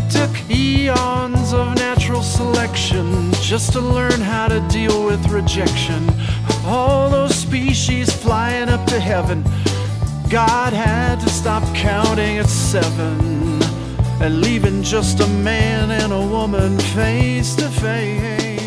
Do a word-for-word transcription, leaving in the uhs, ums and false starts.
It took eons of natural selection just to learn how to deal with rejection. All those species flying up to heaven, God had to stop counting at seven and leaving just a man and a woman face to face.